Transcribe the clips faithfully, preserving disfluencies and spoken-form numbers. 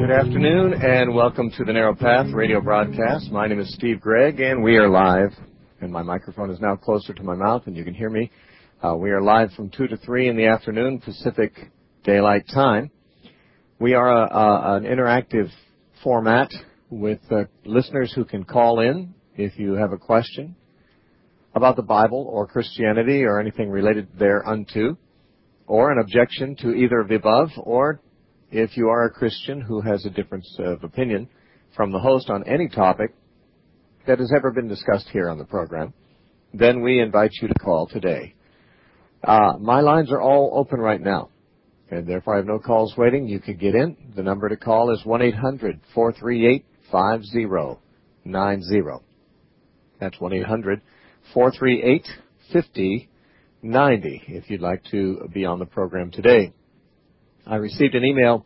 Good afternoon, and welcome to the Narrow Path radio broadcast. My name is Steve Gregg, and we are live, and my microphone is now closer to my mouth, and you can hear me. Uh, we are live from two to three in the afternoon, Pacific Daylight Time. We are a, a, an interactive format with uh, listeners who can call in if you have a question about the Bible or Christianity or anything related thereunto, or an objection to either of the above, or if you are a Christian who has a difference of opinion from the host on any topic that has ever been discussed here on the program, then we invite you to call today. Uh, my lines are all open right now, and therefore I have no calls waiting. You can get in. The number to call is one eight hundred, four three eight, five zero nine zero. That's one eight hundred, four three eight, five zero nine zero if you'd like to be on the program today. I received an email,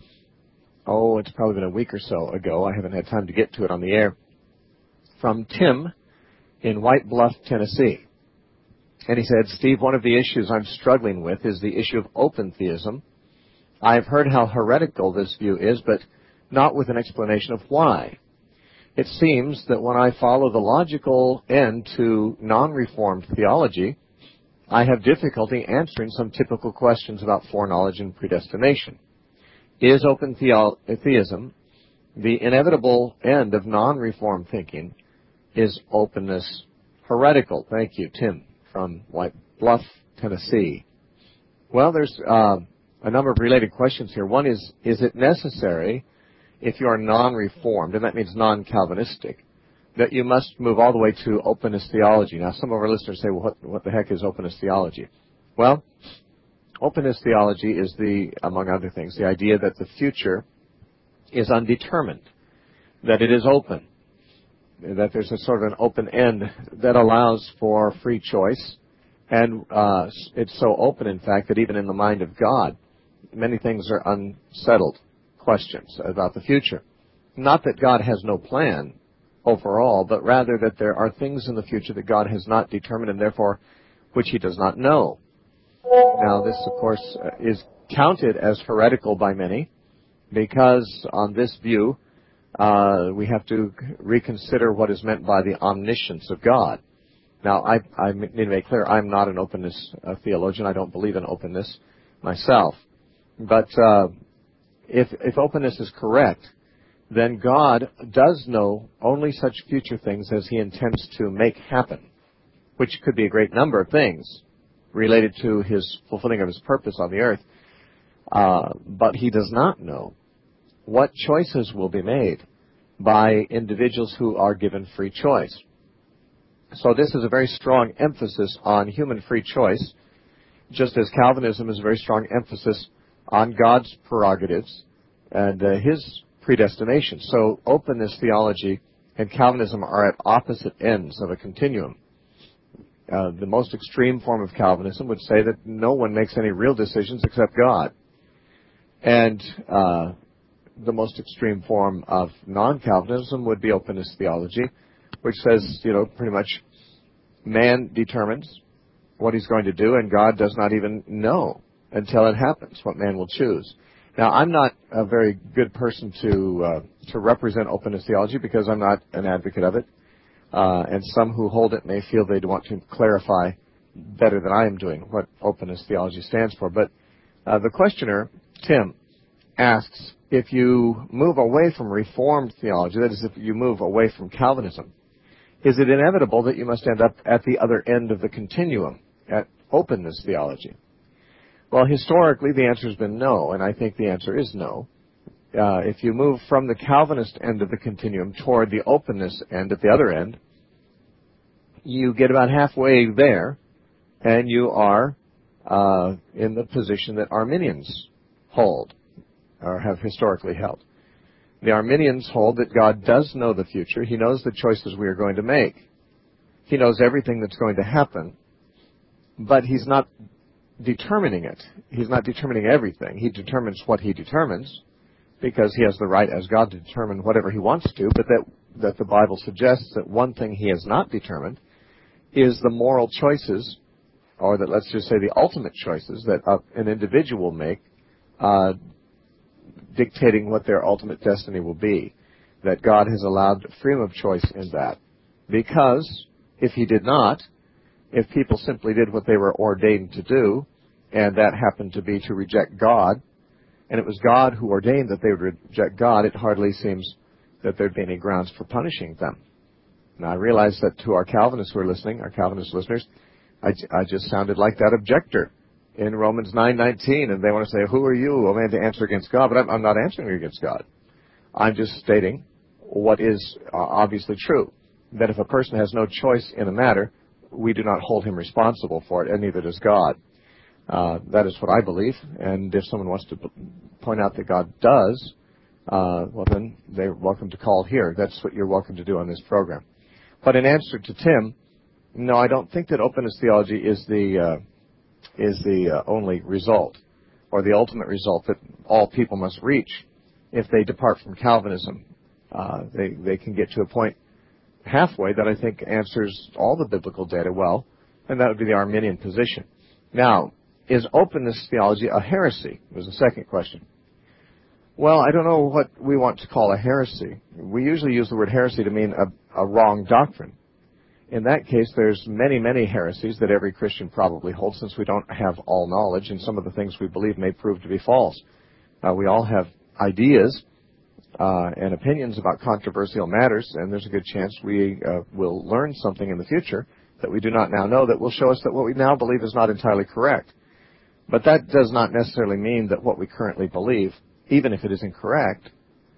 oh, it's probably been a week or so ago. I haven't had time to get to it on the air, from Tim in White Bluff, Tennessee. And he said, Steve, one of the issues I'm struggling with is the issue of open theism. I've heard how heretical this view is, but not with an explanation of why. It seems that when I follow the logical end to non-reformed theology, I have difficulty answering some typical questions about foreknowledge and predestination. Is open theo- theism the inevitable end of non-reformed thinking? Is openness heretical? Thank you, Tim, from White Bluff, Tennessee. Well, there's uh, a number of related questions here. One is, is it necessary, if you are non-reformed, and that means non-Calvinistic, that you must move all the way to openness theology? Now, some of our listeners say, well, what, what the heck is openness theology? Well, openness theology is the, among other things, the idea that the future is undetermined, that it is open, that there's a sort of an open end that allows for free choice. And uh, it's so open, in fact, that even in the mind of God, many things are unsettled questions about the future. Not that God has no plan overall, but rather that there are things in the future that God has not determined and therefore which he does not know. Now, this, of course, uh, is counted as heretical by many because on this view, uh, we have to reconsider what is meant by the omniscience of God. Now, I, I need to make clear, I'm not an openness uh, theologian. I don't believe in openness myself. But uh, if, if openness is correct, then God does know only such future things as he intends to make happen, which could be a great number of things related to his fulfilling of his purpose on the earth. Uh, but he does not know what choices will be made by individuals who are given free choice. So this is a very strong emphasis on human free choice, just as Calvinism is a very strong emphasis on God's prerogatives and uh, his predestination. So openness theology and Calvinism are at opposite ends of a continuum. Uh, the most extreme form of Calvinism would say that no one makes any real decisions except God. And uh, the most extreme form of non-Calvinism would be openness theology, which says, you know, pretty much man determines what he's going to do, and God does not even know until it happens what man will choose. Now, I'm not a very good person to uh, to represent openness theology because I'm not an advocate of it, uh, and some who hold it may feel they'd want to clarify better than I am doing what openness theology stands for. But uh, the questioner, Tim, asks, if you move away from Reformed theology, that is, if you move away from Calvinism, is it inevitable that you must end up at the other end of the continuum, at openness theology? Well, historically, the answer has been no, and I think the answer is no. Uh, if you move from the Calvinist end of the continuum toward the openness end at the other end, you get about halfway there, and you are uh, in the position that Arminians hold, or have historically held. The Arminians hold that God does know the future. He knows the choices we are going to make. He knows everything that's going to happen, but he's not determining it. He's not determining everything. He determines what he determines because he has the right as God to determine whatever he wants to, but that, that the Bible suggests that one thing he has not determined is the moral choices, or that, let's just say, the ultimate choices that uh, an individual will make uh, dictating what their ultimate destiny will be, that God has allowed freedom of choice in that. Because if he did not, if people simply did what they were ordained to do, and that happened to be to reject God, and it was God who ordained that they would reject God, it hardly seems that there'd be any grounds for punishing them. Now, I realize that to our Calvinists who are listening, our Calvinist listeners, I, I just sounded like that objector in Romans nine nineteen, and they want to say, who are you, O man, to answer against God? But I'm, I'm not answering against God. I'm just stating what is uh, obviously true, that if a person has no choice in a matter, we do not hold him responsible for it, and neither does God. Uh, that is what I believe, and if someone wants to p- point out that God does, uh, well then they're welcome to call here. That's what you're welcome to do on this program. But in answer to Tim, no, I don't think that openness theology is the uh, is the uh, only result, or the ultimate result that all people must reach if they depart from Calvinism. Uh, they they can get to a point halfway that I think answers all the biblical data well, and that would be the Arminian position. Now, is openness theology a heresy? Was the second question. Well, I don't know what we want to call a heresy. We usually use the word heresy to mean a, a wrong doctrine. In that case, there's many, many heresies that every Christian probably holds, since we don't have all knowledge, and some of the things we believe may prove to be false. Uh, we all have ideas uh, and opinions about controversial matters, and there's a good chance we uh, will learn something in the future that we do not now know that will show us that what we now believe is not entirely correct. But that does not necessarily mean that what we currently believe, even if it is incorrect,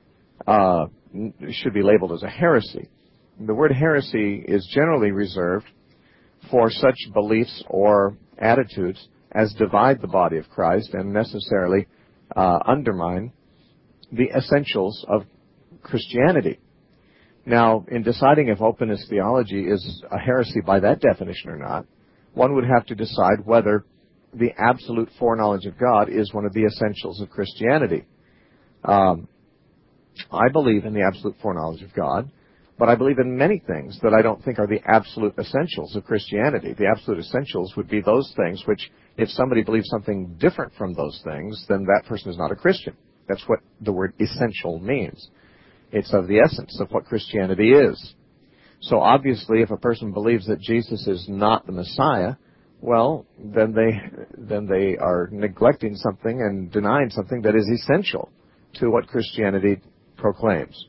uh, should be labeled as a heresy. The word heresy is generally reserved for such beliefs or attitudes as divide the body of Christ and necessarily uh, undermine the essentials of Christianity. Now, in deciding if openness theology is a heresy by that definition or not, one would have to decide whether the absolute foreknowledge of God is one of the essentials of Christianity. Um, I believe in the absolute foreknowledge of God, but I believe in many things that I don't think are the absolute essentials of Christianity. The absolute essentials would be those things which, if somebody believes something different from those things, then that person is not a Christian. That's what the word essential means. It's of the essence of what Christianity is. So obviously, if a person believes that Jesus is not the Messiah, well, then they then they are neglecting something and denying something that is essential to what Christianity proclaims.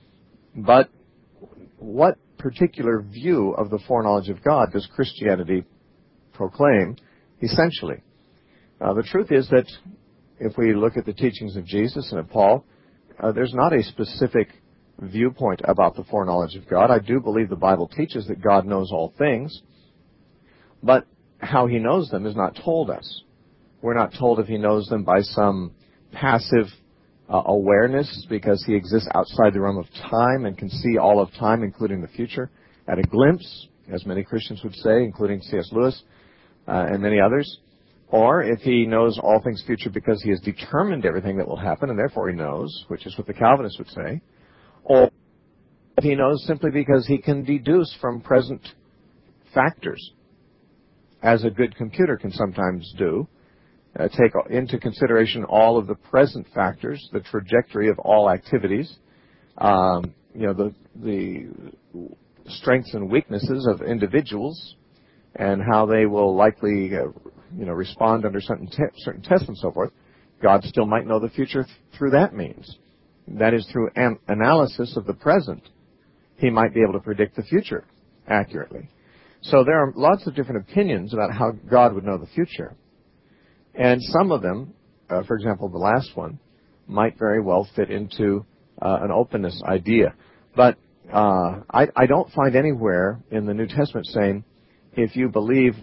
But what particular view of the foreknowledge of God does Christianity proclaim, essentially? Uh, the truth is that if we look at the teachings of Jesus and of Paul, uh, there's not a specific viewpoint about the foreknowledge of God. I do believe the Bible teaches that God knows all things, but how he knows them is not told us. We're not told if he knows them by some passive uh, awareness because he exists outside the realm of time and can see all of time, including the future, at a glimpse, as many Christians would say, including C S Lewis uh, and many others. Or if he knows all things future because he has determined everything that will happen, and therefore he knows, which is what the Calvinists would say. Or if he knows simply because he can deduce from present factors, as a good computer can sometimes do, uh, take into consideration all of the present factors, the trajectory of all activities, um, you know, the, the strengths and weaknesses of individuals, and how they will likely, uh, you know, respond under certain te- certain tests and so forth. God still might know the future th- through that means. That is, through an analysis of the present, he might be able to predict the future accurately. So there are lots of different opinions about how God would know the future. And some of them, uh, for example, the last one, might very well fit into uh, an openness idea. But uh, I, I don't find anywhere in the New Testament saying, if you believe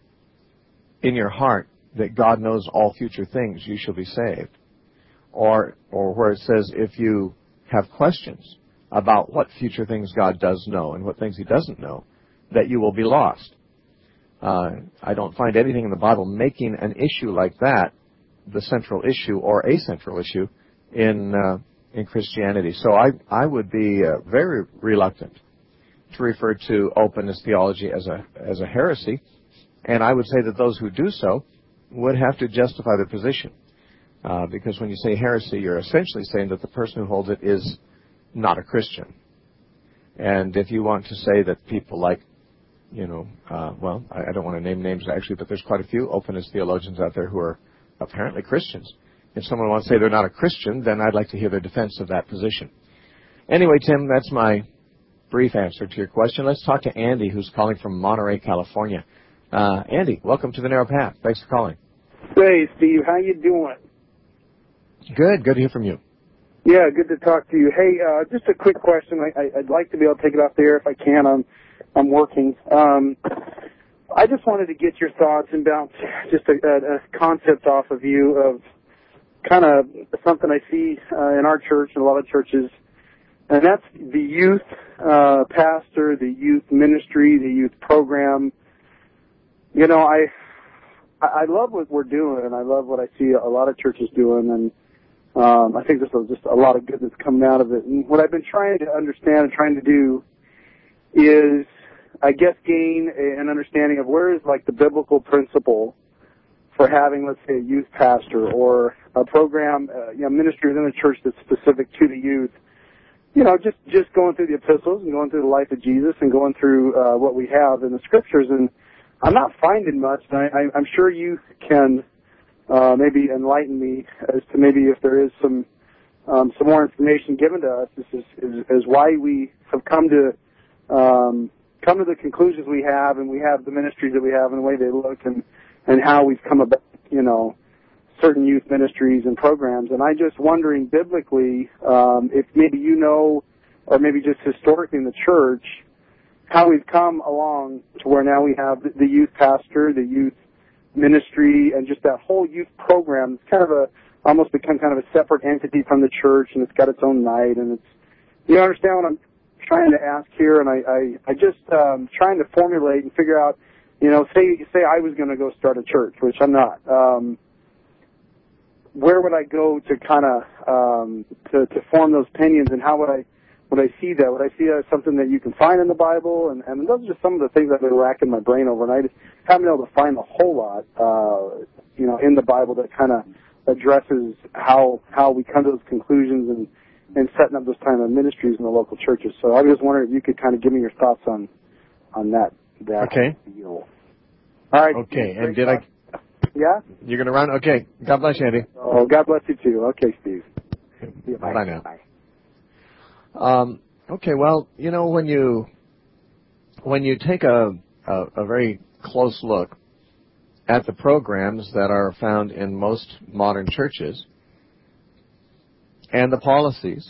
in your heart that God knows all future things, you shall be saved. Or, or where it says, if you have questions about what future things God does know and what things he doesn't know, that you will be lost. Uh, I don't find anything in the Bible making an issue like that the central issue or a central issue in uh, in Christianity. So I I would be uh, very reluctant to refer to openness theology as a as a heresy, and I would say that those who do so would have to justify their position. Uh, because when you say heresy, you're essentially saying that the person who holds it is not a Christian. And if you want to say that people like, you know, uh, well, I, I don't want to name names actually, but there's quite a few openist theologians out there who are apparently Christians. If someone wants to say they're not a Christian, then I'd like to hear their defense of that position. Anyway, Tim, that's my brief answer to your question. Let's talk to Andy, who's calling from Monterey, California. Uh, Andy, welcome to the Narrow Path. Thanks for calling. Hey, Steve. How you doing? Good. Good to hear from you. Yeah, good to talk to you. Hey, uh, just a quick question. I, I, I'd like to be able to take it off the air if I can. I'm, I'm working. Um, I just wanted to get your thoughts and bounce just a, a, a concept off of you of kind of something I see uh, in our church and a lot of churches, and that's the youth uh, pastor, the youth ministry, the youth program. You know, I I love what we're doing, and I love what I see a lot of churches doing, and um, I think there's just a lot of good that's coming out of it. And what I've been trying to understand and trying to do is, I guess, gain an understanding of where is, like, the biblical principle for having, let's say, a youth pastor or a program, uh, you know, ministry within the church that's specific to the youth. You know, just, just going through the epistles and going through the life of Jesus and going through uh, what we have in the scriptures. And I'm not finding much. And I, I, I'm sure you can uh, maybe enlighten me as to maybe if there is some um, some more information given to us. This is, is, is why we have come to um, come to the conclusions we have, and we have the ministries that we have and the way they look, and and how we've come about, you know, certain youth ministries and programs. And I'm just wondering, biblically, um, if maybe you know, or maybe just historically in the church, how we've come along to where now we have the youth pastor, the youth ministry, and just that whole youth program. It's kind of a, almost become kind of a separate entity from the church, and it's got its own night, and it's, you understand what I'm trying to ask here, and I, I, I just um, trying to formulate and figure out, you know, say say I was going to go start a church, which I'm not. Um, where would I go to kind of um, to, to form those opinions, and how would I would I see that? Would I see that as something that you can find in the Bible? And, and those are just some of the things I've been racking my brain over, and I just haven't been able to find a whole lot, uh, you know, in the Bible that kind of addresses how how we come to those conclusions and, and setting up those kind of ministries in the local churches. So I was just wondering if you could kind of give me your thoughts on on that. that okay. Deal. All right. Okay, and did I... Yeah? You're going to run? Okay. God bless you, Andy. Oh, God bless you, too. Okay, Steve. Yeah, bye. Bye now. Bye. Um, okay, well, you know, when you when you take a, a, a very close look at the programs that are found in most modern churches and the policies,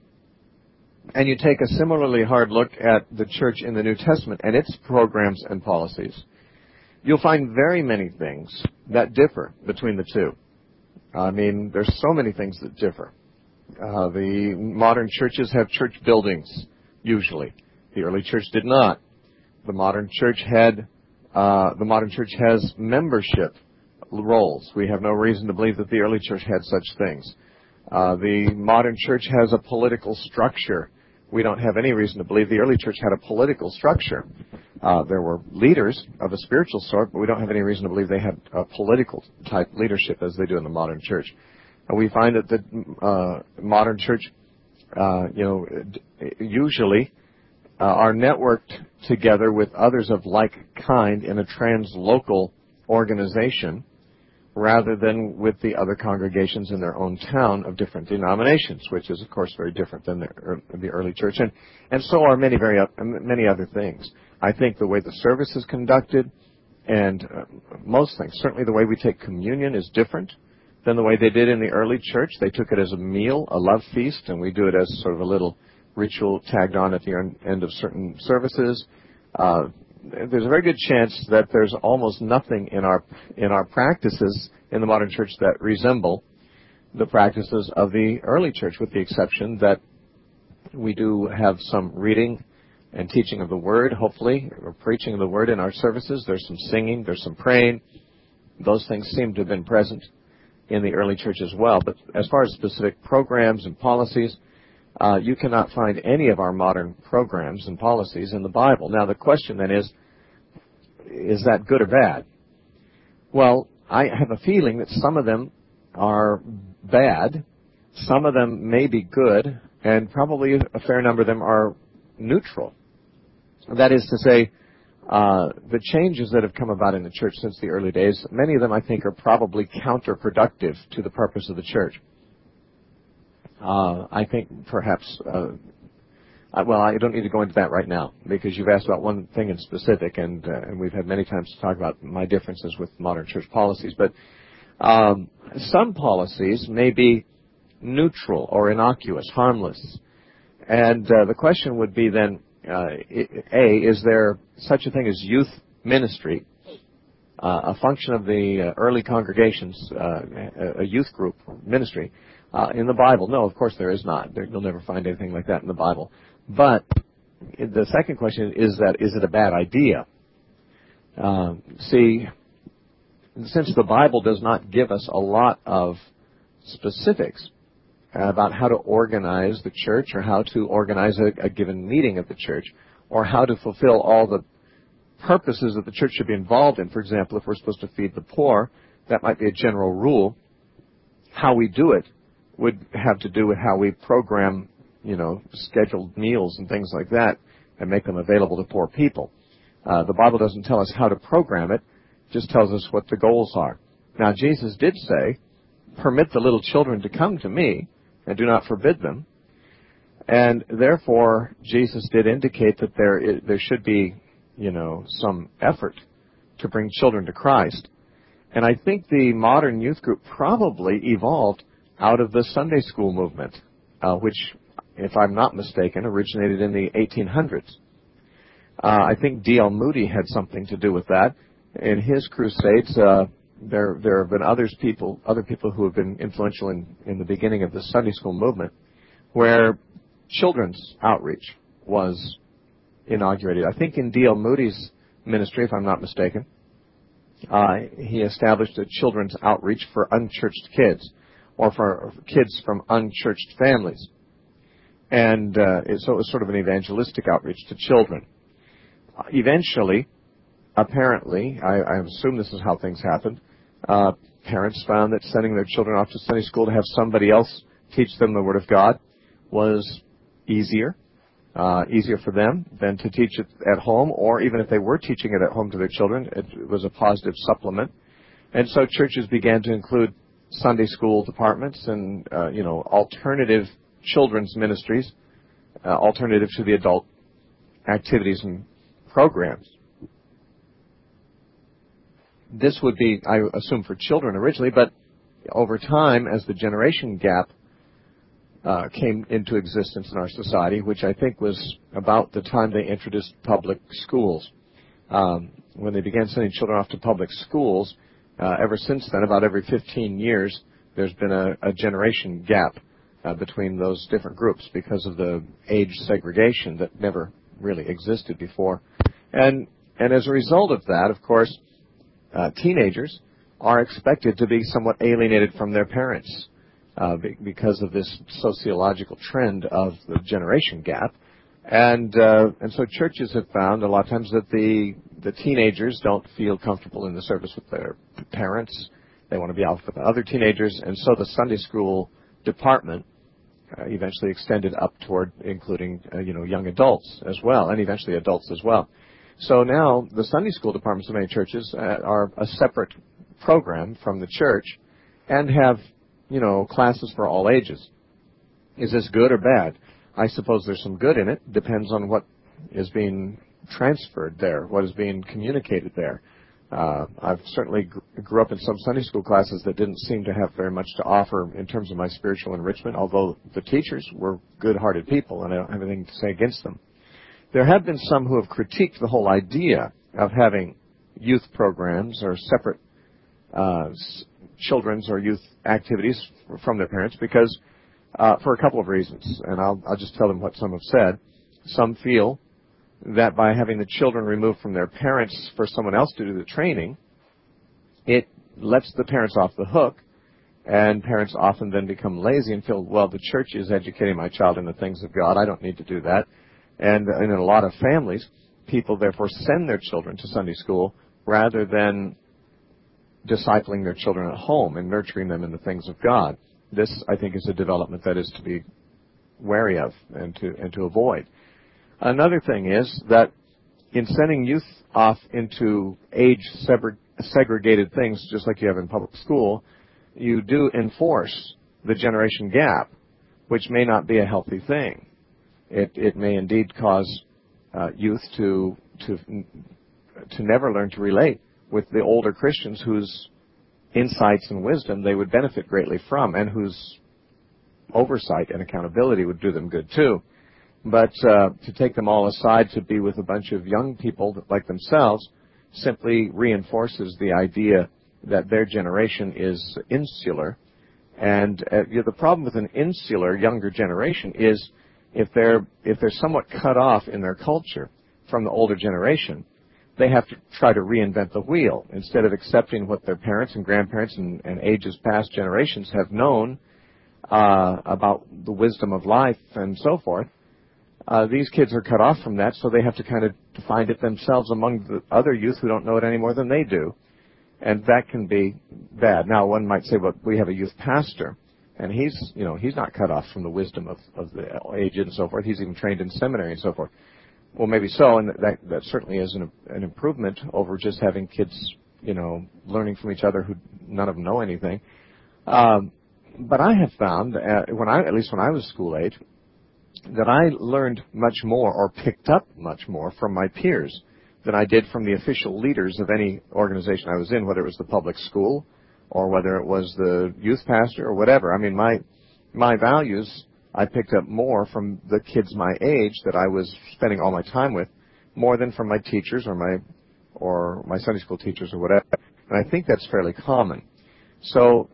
and you take a similarly hard look at the church in the New Testament and its programs and policies, you'll find very many things that differ between the two. I mean, there's so many things that differ. Uh, the modern churches have church buildings, usually. The early church did not. The modern church had, uh, the modern church has membership roles. We have no reason to believe that the early church had such things. Uh, the modern church has a political structure. We don't have any reason to believe the early church had a political structure. Uh, there were leaders of a spiritual sort, but we don't have any reason to believe they had a political type leadership as they do in the modern church. And we find that the uh, modern church, uh, you know, usually uh, are networked together with others of like kind in a translocal organization, rather than with the other congregations in their own town of different denominations, which is, of course, very different than the, the early church. And, and so are many, very, many other things. I think the way the service is conducted and uh, most things, certainly the way we take communion is different than the way they did in the early church. They took it as a meal, a love feast, and we do it as sort of a little ritual tagged on at the end of certain services. Uh, there's a very good chance that there's almost nothing in our in our practices in the modern church that resemble the practices of the early church, with the exception that we do have some reading and teaching of the Word, hopefully, or preaching of the Word in our services. There's some singing, there's some praying. Those things seem to have been present in the early church as well. But as far as specific programs and policies, Uh, you cannot find any of our modern programs and policies in the Bible. Now, the question then is, is that good or bad? Well, I have a feeling that some of them are bad. Some of them may be good, and probably a fair number of them are neutral. That is to say, uh, the changes that have come about in the church since the early days, many of them I think are probably counterproductive to the purpose of the church. Uh, I think perhaps, uh, I, well, I don't need to go into that right now because you've asked about one thing in specific, and, uh, and we've had many times to talk about my differences with modern church policies. But um, some policies may be neutral or innocuous, harmless. And uh, the question would be then, uh, A, is there such a thing as youth ministry, uh, a function of the uh, early congregations, uh, a youth group ministry, uh, in the Bible? No, of course there is not. There, you'll never find anything like that in the Bible. But the second question is that, is it a bad idea? Uh, see, since the Bible does not give us a lot of specifics about how to organize the church or how to organize a, a given meeting of the church or how to fulfill all the purposes that the church should be involved in. For example, if we're supposed to feed the poor, that might be a general rule. How we do it would have to do with how we program, you know, scheduled meals and things like that and make them available to poor people. Uh, the Bible doesn't tell us how to program it, it just tells us what the goals are. Now, Jesus did say, permit the little children to come to me, and do not forbid them. And therefore, Jesus did indicate that there is, there should be, you know, some effort to bring children to Christ. And I think the modern youth group probably evolved out of the Sunday school movement, uh, which, if I'm not mistaken, originated in the eighteen hundreds. Uh, I think D L Moody had something to do with that. In his crusades, uh, There, there have been others people, other people who have been influential in, in the beginning of the Sunday school movement, where children's outreach was inaugurated. I think in D L Moody's ministry, if I'm not mistaken, uh, he established a children's outreach for unchurched kids, or for kids from unchurched families, and uh, it, so it was sort of an evangelistic outreach to children. Uh, eventually, apparently, I, I assume this is how things happened, uh, parents found that sending their children off to Sunday school to have somebody else teach them the Word of God was easier, uh, easier for them than to teach it at home, or even if they were teaching it at home to their children, it was a positive supplement. And so churches began to include Sunday school departments and, uh, you know, alternative children's ministries, uh, alternative to the adult activities and programs. This would be, I assume, for children originally, but over time, as the generation gap uh, came into existence in our society, which I think was about the time they introduced public schools. Um, when they began sending children off to public schools, uh, ever since then, about every fifteen years, there's been a, a generation gap uh, between those different groups because of the age segregation that never really existed before. And, and as a result of that, of course, Uh, teenagers are expected to be somewhat alienated from their parents uh, be- because of this sociological trend of the generation gap. And uh, and so churches have found a lot of times that the, the teenagers don't feel comfortable in the service with their parents. They want to be out with other teenagers. And so the Sunday school department uh, eventually extended up toward including uh, you know young adults as well, and eventually adults as well. So now the Sunday school departments of many churches uh, are a separate program from the church and have, you know, classes for all ages. Is this good or bad? I suppose there's some good in it. Depends on what is being transferred there, what is being communicated there. Uh, I've certainly gr- grew up in some Sunday school classes that didn't seem to have very much to offer in terms of my spiritual enrichment, although the teachers were good-hearted people, and I don't have anything to say against them. There have been some who have critiqued the whole idea of having youth programs or separate uh, children's or youth activities from their parents because uh, for a couple of reasons, and I'll, I'll just tell them what some have said. Some feel that by having the children removed from their parents for someone else to do the training, it lets the parents off the hook, and parents often then become lazy and feel, well, the church is educating my child in the things of God. I don't need to do that. And in a lot of families, people therefore send their children to Sunday school rather than discipling their children at home and nurturing them in the things of God. This, I think, is a development that is to be wary of and to and to avoid. Another thing is that in sending youth off into age-segregated things, just like you have in public school, you do enforce the generation gap, which may not be a healthy thing. It, it may indeed cause uh, youth to to to never learn to relate with the older Christians whose insights and wisdom they would benefit greatly from, and whose oversight and accountability would do them good too. But uh, to take them all aside to be with a bunch of young people like themselves simply reinforces the idea that their generation is insular. And uh, you know, the problem with an insular younger generation is if they're if they're somewhat cut off in their culture from the older generation, they have to try to reinvent the wheel instead of accepting what their parents and grandparents and, and ages past generations have known uh, about the wisdom of life and so forth. Uh, these kids are cut off from that, so they have to kind of find it themselves among the other youth who don't know it any more than they do. And that can be bad. Now, one might say, well, we have a youth pastor, and he's, you know, he's not cut off from the wisdom of, of the age and so forth. He's even trained in seminary and so forth. Well, maybe so, and that, that certainly is an, an improvement over just having kids, you know, learning from each other who none of them know anything. Um, but I have found, uh, when I, at least when I was school age, that I learned much more or picked up much more from my peers than I did from the official leaders of any organization I was in, whether it was the public school or whether it was the youth pastor or whatever. I mean, my my values I picked up more from the kids my age that I was spending all my time with, more than from my teachers or my or my Sunday school teachers or whatever. And I think that's fairly common. So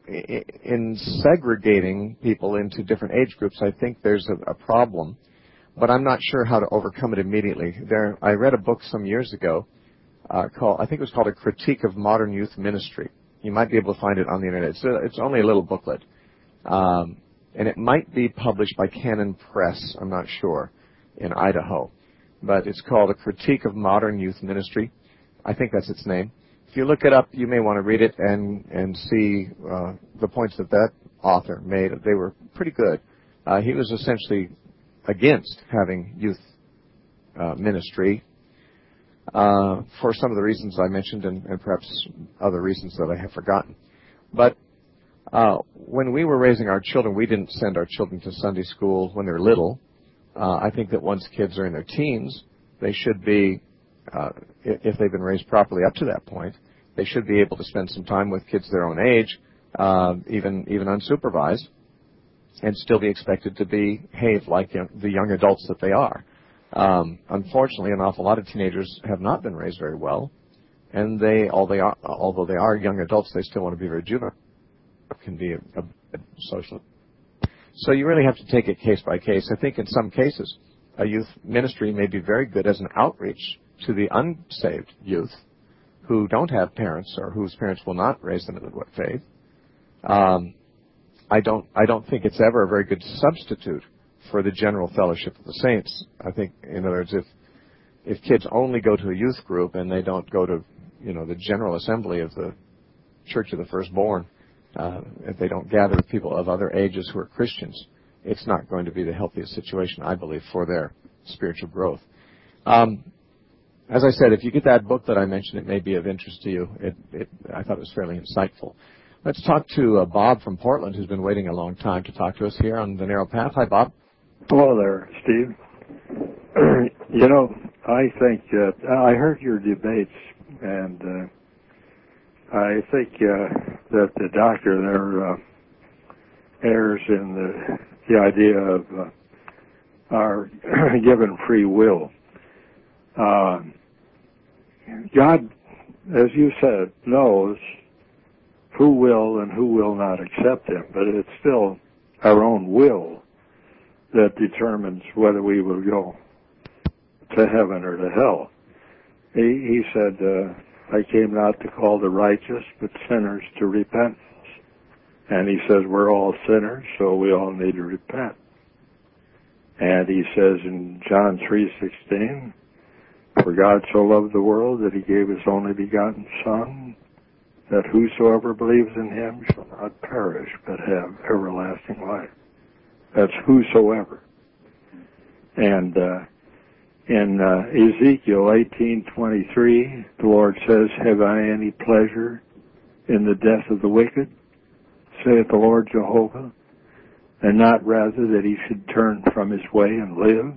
in segregating people into different age groups, I think there's a, a problem, but I'm not sure how to overcome it immediately. There, I read a book some years ago uh, called, I think it was called A Critique of Modern Youth Ministry. You might be able to find it on the internet. It's, a, it's only a little booklet, um, and it might be published by Canon Press. I'm not sure, in Idaho, but it's called A Critique of Modern Youth Ministry. I think that's its name. If you look it up, you may want to read it and and see uh, the points that that author made. They were pretty good. Uh, he was essentially against having youth uh, ministry uh, for some of the reasons I mentioned and, and perhaps other reasons that I have forgotten. But uh, when we were raising our children, we didn't send our children to Sunday school when they were little. Uh, I think that once kids are in their teens, they should be Uh, if they've been raised properly up to that point, they should be able to spend some time with kids their own age, uh, even even unsupervised, and still be expected to behave like young, the young adults that they are. Um, unfortunately, an awful lot of teenagers have not been raised very well, and they, although they are, although they are young adults, they still want to be very juvenile. It can be a, a, a social. So you really have to take it case by case. I think in some cases, a youth ministry may be very good as an outreach to the unsaved youth who don't have parents or whose parents will not raise them in the faith. Um, I don't I don't think it's ever a very good substitute for the general fellowship of the saints. I think, in other words, if if kids only go to a youth group and they don't go to, you know, the general assembly of the Church of the Firstborn, uh, if they don't gather with people of other ages who are Christians, it's not going to be the healthiest situation, I believe, for their spiritual growth. Um, As I said, if you get that book that I mentioned, it may be of interest to you. It, it, I thought it was fairly insightful. Let's talk to uh, Bob from Portland, who's been waiting a long time to talk to us here on The Narrow Path. Hi, Bob. Hello there, Steve. You know, I think that I heard your debates, and uh, I think uh, that the doctor there uh, errs in the, the idea of uh, our given free will. Uh, God, as you said, knows who will and who will not accept him, but it's still our own will that determines whether we will go to heaven or to hell. He, he said, uh, I came not to call the righteous, but sinners to repentance. And he says we're all sinners, so we all need to repent. And he says in John three sixteen, for God so loved the world that he gave his only begotten Son, that whosoever believes in him shall not perish, but have everlasting life. That's whosoever. And uh, in uh, Ezekiel eighteen twenty-three, the Lord says, have I any pleasure in the death of the wicked, saith the Lord Jehovah, and not rather that he should turn from his way and live?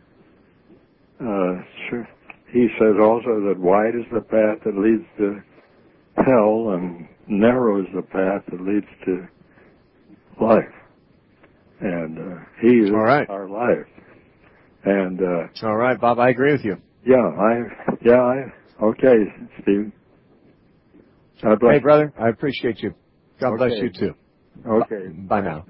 Uh, sure. He says also that wide is the path that leads to hell, and narrow is the path that leads to life. And uh, he is All right. our life. And uh, all right, Bob, I agree with you. Yeah, I yeah, I okay, Steve. God bless Hey, brother, I appreciate you. God okay. bless you too. Okay. Bye now.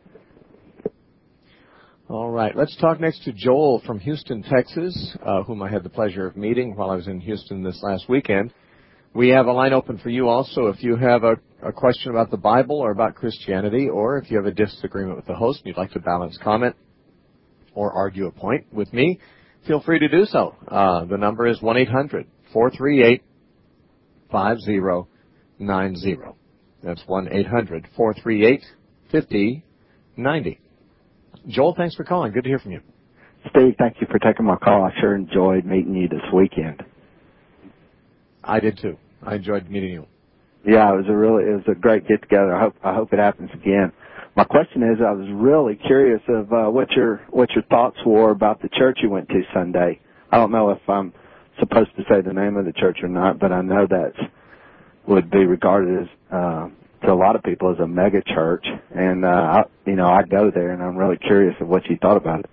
All right, let's talk next to Joel from Houston, Texas, uh, whom I had the pleasure of meeting while I was in Houston this last weekend. We have a line open for you also if you have a, a question about the Bible or about Christianity, or if you have a disagreement with the host and you'd like to balance comment or argue a point with me, feel free to do so. Uh, the number is one eight hundred four three eight five zero nine zero. That's one eight hundred four three eight five zero nine zero. Joel, thanks for calling. Good to hear from you. Steve, thank you for taking my call. I sure enjoyed meeting you this weekend. I did too. I enjoyed meeting you. Yeah, it was a really, it was a great get together. I hope, I hope it happens again. My question is, I was really curious of uh, what your what your thoughts were about the church you went to Sunday. I don't know if I'm supposed to say the name of the church or not, but I know that would be regarded as uh, to a lot of people as a mega church, and uh, I, you know, I go there, and I'm really curious of what you thought about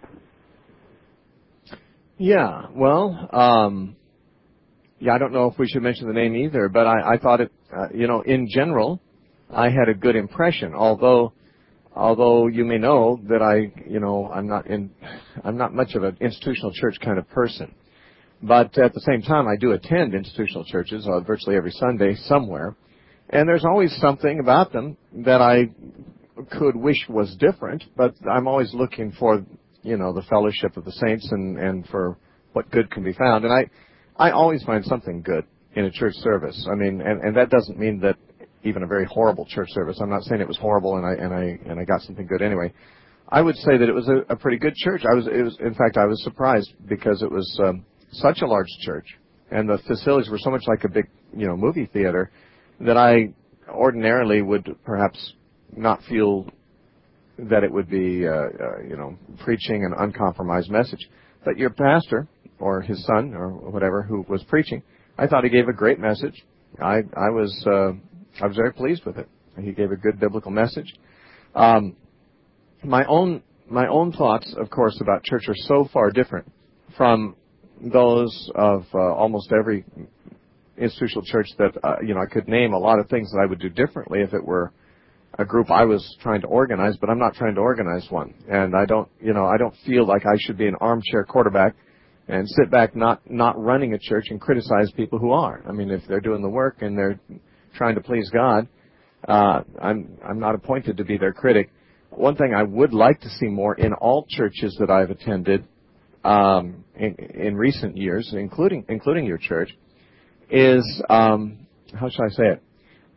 it. Yeah, well, um, yeah, I don't know if we should mention the name either, but I, I thought it, uh, you know, in general, I had a good impression. Although, although you may know that I, you know, I'm not in, I'm not much of an institutional church kind of person. But at the same time, I do attend institutional churches uh, virtually every Sunday somewhere. And there's always something about them that I could wish was different, but I'm always looking for, you know, the fellowship of the saints and, and for what good can be found. And I, I always find something good in a church service. I mean, and, and that doesn't mean that even a very horrible church service. I'm not saying it was horrible and I, and I, and I got something good anyway. I would say that it was a, a pretty good church. I was, it was, in fact, I was surprised because it was um, such a large church and the facilities were so much like a big, you know, movie theater that I ordinarily would perhaps not feel that it would be, uh, uh, you know, preaching an uncompromised message. But your pastor, or his son, or whatever, who was preaching, I thought he gave a great message. I, I was, uh, I was very pleased with it. He gave a good biblical message. Um, my own, my own thoughts, of course, about church are so far different from those of uh, almost every institutional church that, uh, you know, I could name a lot of things that I would do differently if it were a group I was trying to organize, but I'm not trying to organize one. And I don't, you know, I don't feel like I should be an armchair quarterback and sit back not, not running a church and criticize people who are. I mean, if they're doing the work and they're trying to please God, uh, I'm, I'm not appointed to be their critic. One thing I would like to see more in all churches that I've attended, um, in, in recent years, including, including your church, is, um, how should I say it?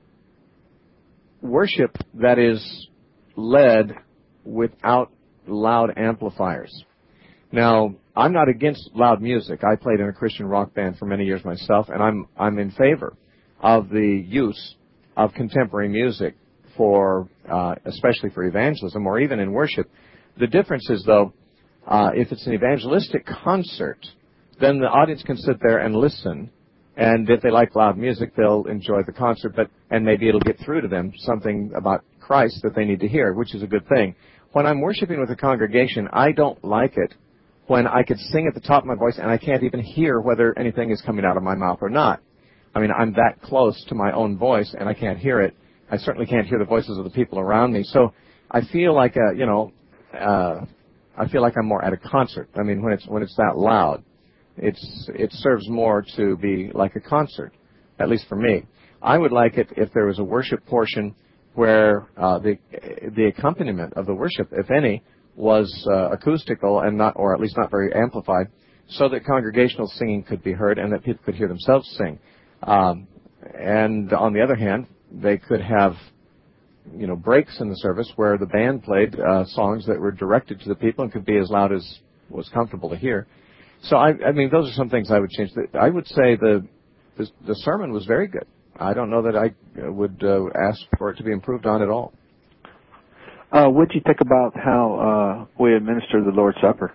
Worship that is led without loud amplifiers. Now, I'm not against loud music. I played in a Christian rock band for many years myself, and I'm I'm in favor of the use of contemporary music for, uh, especially for evangelism or even in worship. The difference is, though, uh, if it's an evangelistic concert, then the audience can sit there and listen. And if they like loud music, they'll enjoy the concert, but and maybe it'll get through to them something about Christ that they need to hear, which is a good thing. When I'm worshiping with a congregation, I don't like it when I could sing at the top of my voice and I can't even hear whether anything is coming out of my mouth or not. I mean, I'm that close to my own voice and I can't hear it. I certainly can't hear the voices of the people around me. So I feel like a, you know, uh, I feel like I'm more at a concert. I mean, when it's when it's that loud. It's, it serves more to be like a concert, at least for me. I would like it if there was a worship portion where uh, the the accompaniment of the worship, if any, was uh, acoustical and not, or at least not very amplified, so that congregational singing could be heard and that people could hear themselves sing. Um, and on the other hand, they could have, you know, breaks in the service where the band played uh, songs that were directed to the people and could be as loud as was comfortable to hear. So, I, I mean, those are some things I would change. I would say the the, the sermon was very good. I don't know that I would uh, ask for it to be improved on at all. Uh, what do you think about how uh, we administer the Lord's Supper?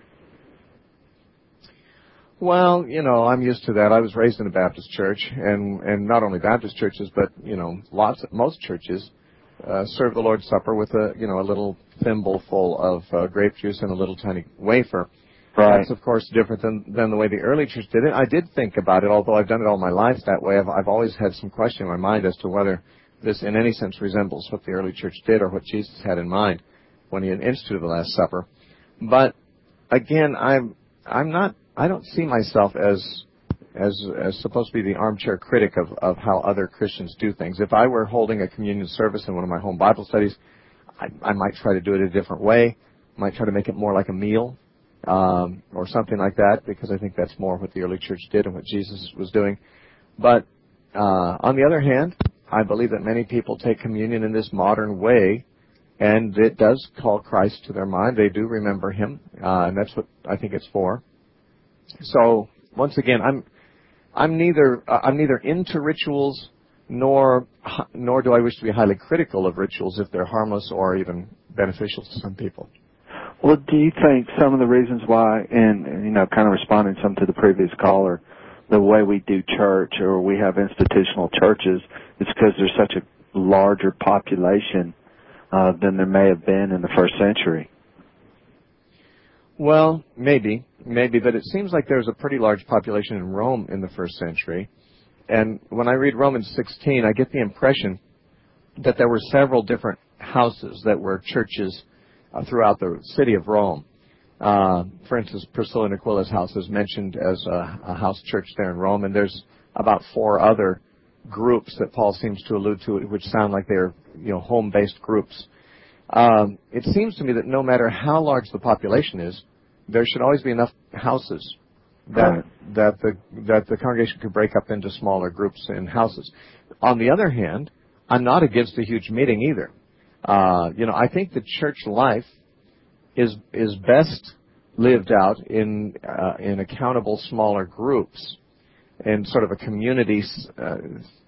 Well, you know, I'm used to that. I was raised in a Baptist church, and, and not only Baptist churches, but, you know, lots, most churches uh, serve the Lord's Supper with a, you know, a little thimble full of uh, grape juice and a little tiny wafer. Right. That's, of course, different than, than the way the early church did it. I did think about it, although I've done it all my life that way. I've, I've always had some question in my mind as to whether this in any sense resembles what the early church did or what Jesus had in mind when he instituted the Last Supper. But, again, I'm, I'm not, I don't see myself as, as, as supposed to be the armchair critic of, of how other Christians do things. If I were holding a communion service in one of my home Bible studies, I, I might try to do it a different way. I might try to make it more like a meal. Um, or something like that, because I think that's more what the early church did and what Jesus was doing. But uh, on the other hand, I believe that many people take communion in this modern way, and it does call Christ to their mind. They do remember him, uh, and that's what I think it's for. So once again, I'm I'm neither uh, I'm neither into rituals nor nor do I wish to be highly critical of rituals if they're harmless or even beneficial to some people. Well, do you think some of the reasons why, and, you know, kind of responding some to the previous caller, the way we do church or we have institutional churches, is because there's such a larger population uh, than there may have been in the first century? Well, maybe, maybe, but it seems like there's a pretty large population in Rome in the first century. And when I read Romans sixteen, I get the impression that there were several different houses that were churches Uh, throughout the city of Rome. Uh, for instance, Priscilla and Aquila's house is mentioned as a, a house church there in Rome, and there's about four other groups that Paul seems to allude to, which sound like they're, you know, home-based groups. Um, it seems to me that no matter how large the population is, there should always be enough houses that Right. that the that the congregation could break up into smaller groups in houses. On the other hand, I'm not against a huge meeting either. Uh, you know, I think the church life is is best lived out in uh, in accountable smaller groups, in sort of a community, uh,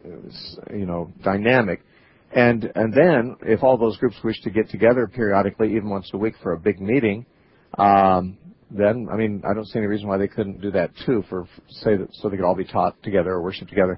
you know, dynamic. And and then, if all those groups wish to get together periodically, even once a week for a big meeting, um, then I mean, I don't see any reason why they couldn't do that too. For say that so they could all be taught together or worship together.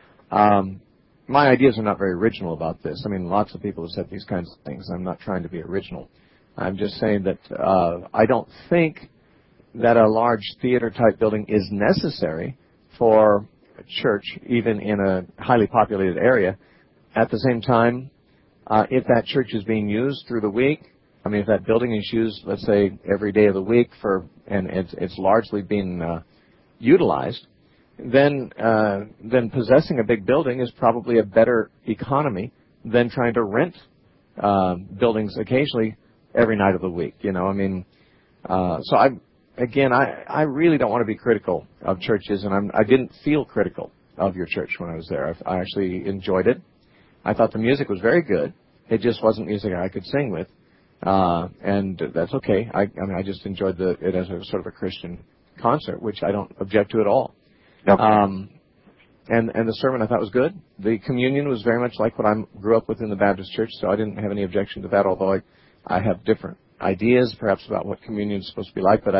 Um, My ideas are not very original about this. I mean, lots of people have said these kinds of things. I'm not trying to be original. I'm just saying that uh, I don't think that a large theater-type building is necessary for a church, even in a highly populated area. At the same time, uh, if that church is being used through the week, I mean, if that building is used, let's say, every day of the week for, and it's, it's largely being uh, utilized, then uh, then possessing a big building is probably a better economy than trying to rent uh, buildings occasionally every night of the week. You know, I mean, uh, so I again, I, I really don't want to be critical of churches, and I'm, I didn't feel critical of your church when I was there. I, I actually enjoyed it. I thought the music was very good. It just wasn't music I could sing with, uh, and that's okay. I, I mean, I just enjoyed the, it as a sort of a Christian concert, which I don't object to at all. Okay. Um, and, and the sermon I thought was good. The communion was very much like what I grew up with in the Baptist church, so I didn't have any objection to that, although I, I have different ideas perhaps about what communion is supposed to be like, but I,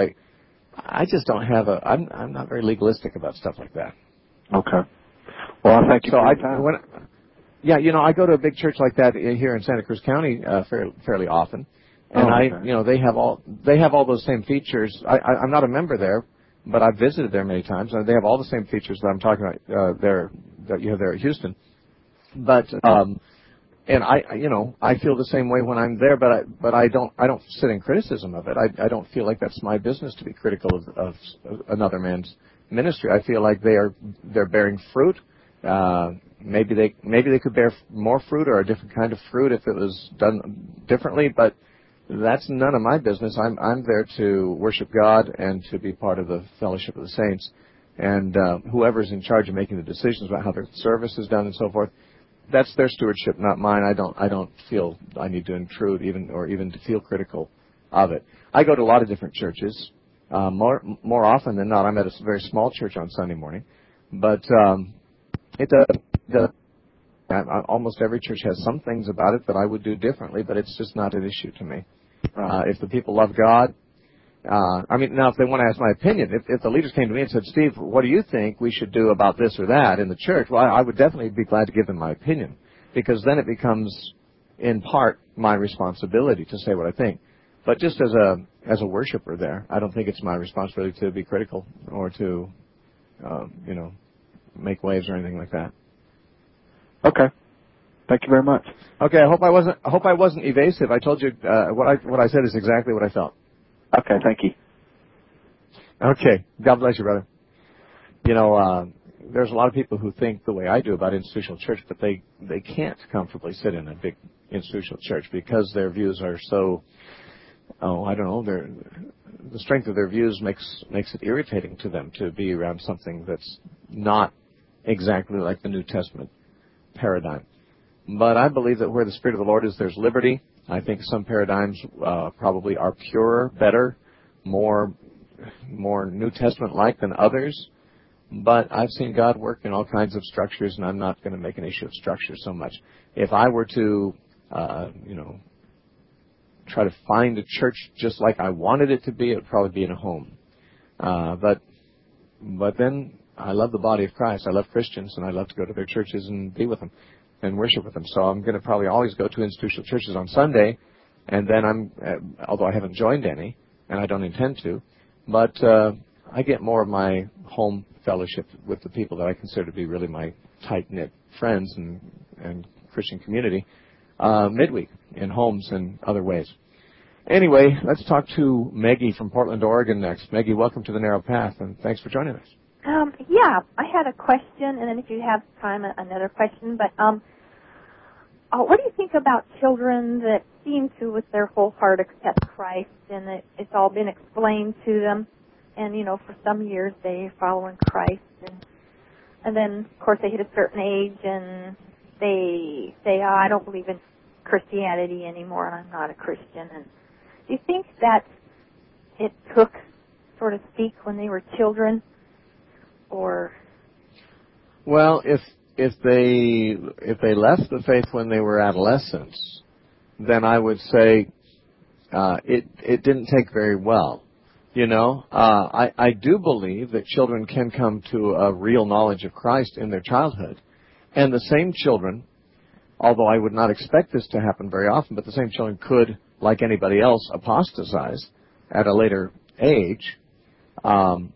I just don't have a, I'm, I'm not very legalistic about stuff like that. Okay. Well, I thank you so for I, your time. when, yeah, you know, I go to a big church like that here in Santa Cruz County uh, fairly, fairly often, and oh, I, okay. you know, they have all, they have all those same features. I, I, I'm not a member there, but I've visited there many times, and they have all the same features that I'm talking about uh, there that you have there at Houston. But um, and I, you know, I feel the same way when I'm there, but I, but I don't, I don't sit in criticism of it. I, I don't feel like that's my business to be critical of, of another man's ministry. I feel like they are, they're bearing fruit. Uh, maybe they, maybe they could bear more fruit or a different kind of fruit if it was done differently, but that's none of my business. I'm I'm there to worship God and to be part of the fellowship of the saints. And uh, whoever's in charge of making the decisions about how their service is done and so forth, that's their stewardship, not mine. I don't I don't feel I need to intrude even or even to feel critical of it. I go to a lot of different churches. Uh, more more often than not, I'm at a very small church on Sunday morning, but um, it does. does almost every church has some things about it that I would do differently, but it's just not an issue to me. Uh, if the people love God, uh, I mean, now if they want to ask my opinion, if, if the leaders came to me and said, Steve, what do you think we should do about this or that in the church? Well, I, I would definitely be glad to give them my opinion, because then it becomes, in part, my responsibility to say what I think. But just as a as a worshiper there, I don't think it's my responsibility to be critical or to, uh, you know, make waves or anything like that. Okay. Thank you very much. Okay, I hope I wasn't I hope I wasn't evasive. I told you uh, what I what I said is exactly what I felt. Okay, thank you. Okay, God bless you, brother. You know, uh, there's a lot of people who think the way I do about institutional church, but they they can't comfortably sit in a big institutional church because their views are so. Oh, I don't know. They're, the strength of their views makes makes it irritating to them to be around something that's not exactly like the New Testament paradigm. But I believe that where the Spirit of the Lord is, there's liberty. I think some paradigms uh, probably are purer, better, more more New Testament-like than others. But I've seen God work in all kinds of structures, and I'm not going to make an issue of structure so much. If I were to, uh, you know, try to find a church just like I wanted it to be, it would probably be in a home. Uh, but but then I love the body of Christ. I love Christians, and I love to go to their churches and be with them and worship with them. So I'm going to probably always go to institutional churches on Sunday, and then I'm, uh, although I haven't joined any, and I don't intend to, but uh, I get more of my home fellowship with the people that I consider to be really my tight-knit friends and, and Christian community uh, midweek in homes and other ways. Anyway, let's talk to Maggie from Portland, Oregon next. Maggie, welcome to the Narrow Path, and thanks for joining us. Um, yeah, I had a question, and then if you have time, another question. But um, uh, what do you think about children that seem to, with their whole heart, accept Christ, and it, it's all been explained to them, and, you know, for some years they're following Christ, and, and then, of course, they hit a certain age, and they say, oh, I don't believe in Christianity anymore, and I'm not a Christian. And do you think that it took, so to speak, when they were children? Or well, if if they if they left the faith when they were adolescents, then I would say uh, it it didn't take very well. You know, uh, I I do believe that children can come to a real knowledge of Christ in their childhood, and the same children, although I would not expect this to happen very often, but the same children could, like anybody else, apostatize at a later age. Um,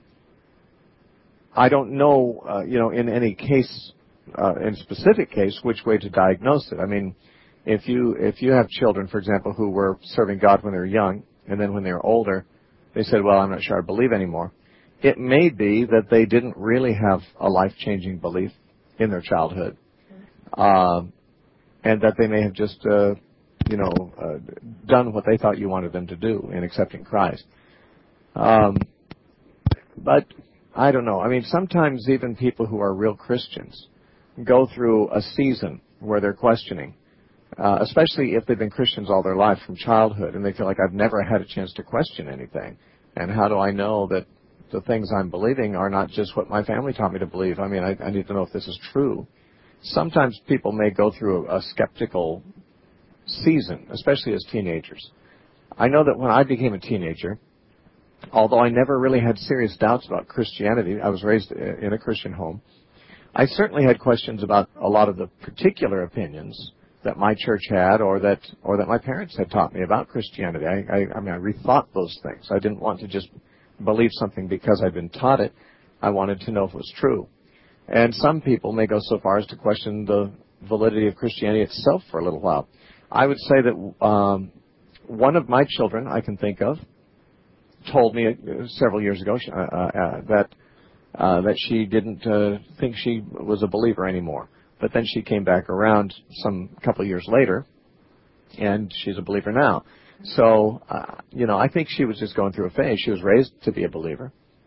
I don't know, uh, you know, in any case, uh, in specific case, which way to diagnose it. I mean, if you if you have children, for example, who were serving God when they were young, and then when they were older, they said, well, I'm not sure I believe anymore. It may be that they didn't really have a life-changing belief in their childhood, uh, and that they may have just, uh, you know, uh, done what they thought you wanted them to do in accepting Christ. Um, but I don't know. I mean, sometimes even people who are real Christians go through a season where they're questioning, uh, especially if they've been Christians all their life from childhood, and they feel like, I've never had a chance to question anything. And how do I know that the things I'm believing are not just what my family taught me to believe? I mean, I, I need to know if this is true. Sometimes people may go through a, a skeptical season, especially as teenagers. I know that when I became a teenager, although I never really had serious doubts about Christianity, I was raised in a Christian home, I certainly had questions about a lot of the particular opinions that my church had or that or that my parents had taught me about Christianity. I, I, I mean, I rethought those things. I didn't want to just believe something because I'd been taught it. I wanted to know if it was true. And some people may go so far as to question the validity of Christianity itself for a little while. I would say that um, one of my children I can think of told me uh, several years ago uh, uh, that uh, that she didn't uh, think she was a believer anymore. But then she came back around some couple of years later, and she's a believer now. So, uh, you know, I think she was just going through a phase. She was raised to be a believer,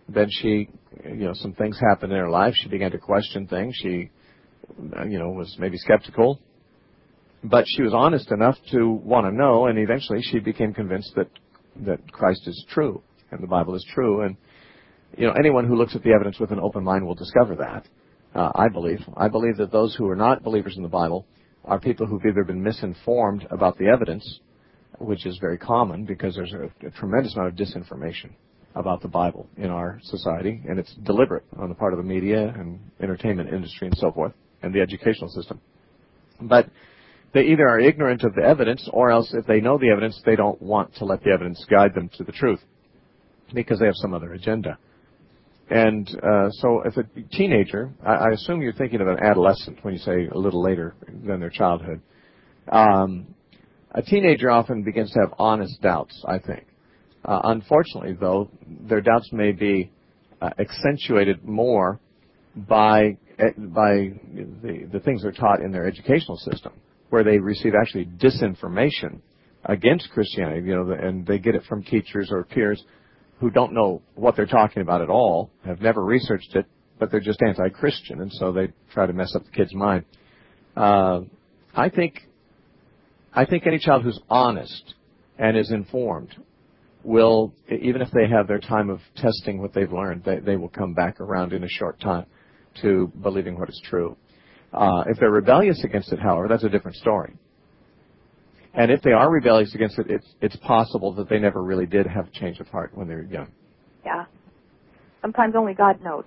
then she, you know, some things happened in her life. She began to question things. She, you know, was maybe skeptical. But she was honest enough to want to know, and eventually she became convinced that, that Christ is true and the Bible is true. And, you know, anyone who looks at the evidence with an open mind will discover that, uh, I believe. I believe that those who are not believers in the Bible are people who've either been misinformed about the evidence, which is very common because there's a, a tremendous amount of disinformation about the Bible in our society, and it's deliberate on the part of the media and entertainment industry and so forth, and the educational system. But they either are ignorant of the evidence, or else if they know the evidence, they don't want to let the evidence guide them to the truth because they have some other agenda. And uh, so if a teenager, I, I assume you're thinking of an adolescent when you say a little later than their childhood. Um, a teenager often begins to have honest doubts, I think. Uh, unfortunately, though, their doubts may be uh, accentuated more by by the, the things they're taught in their educational system, where they receive actually disinformation against Christianity, you know, and they get it from teachers or peers who don't know what they're talking about at all, have never researched it, but they're just anti-Christian, and so they try to mess up the kid's mind. Uh, I think, I think any child who's honest and is informed will, even if they have their time of testing what they've learned, they, they will come back around in a short time to believing what is true. Uh, if they're rebellious against it, however, that's a different story. And if they are rebellious against it, it's, it's possible that they never really did have a change of heart when they were young. Yeah. Sometimes only God knows.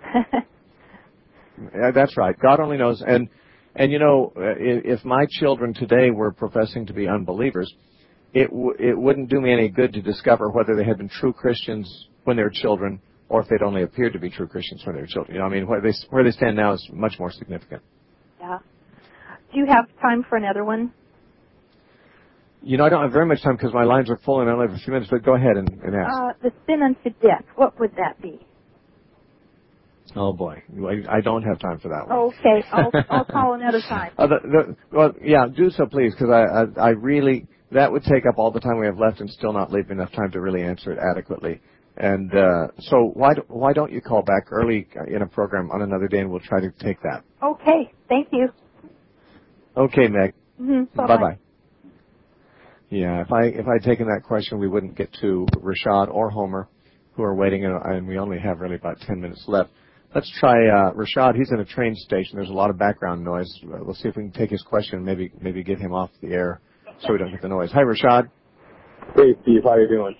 Yeah, that's right. God only knows. And, and you know, if my children today were professing to be unbelievers, it, w- it wouldn't do me any good to discover whether they had been true Christians when they were children or if they'd only appeared to be true Christians when they were children. You know, I mean, where they, where they stand now is much more significant. Yeah. Do you have time for another one? You know, I don't have very much time because my lines are full and I only have a few minutes, but go ahead and, and ask. Uh, the sin unto death, what would that be? Oh, boy. I, I don't have time for that one. Okay, I'll, I'll call another time. uh, the, the, well, yeah, do so, please, because I, I, I really, that would take up all the time we have left and still not leave enough time to really answer it adequately. And uh, so why, do, why don't you call back early in a program on another day and we'll try to take that. Okay, thank you. Okay, Meg. Mm-hmm. Bye-bye. Bye-bye. Yeah, if I if I'd taken that question, we wouldn't get to Rashad or Homer, who are waiting, and we only have really about ten minutes left. Let's try uh, Rashad. He's in a train station. There's a lot of background noise. We'll see if we can take his question and maybe maybe get him off the air so we don't get the noise. Hi, Rashad. Hey, Steve. How you doing?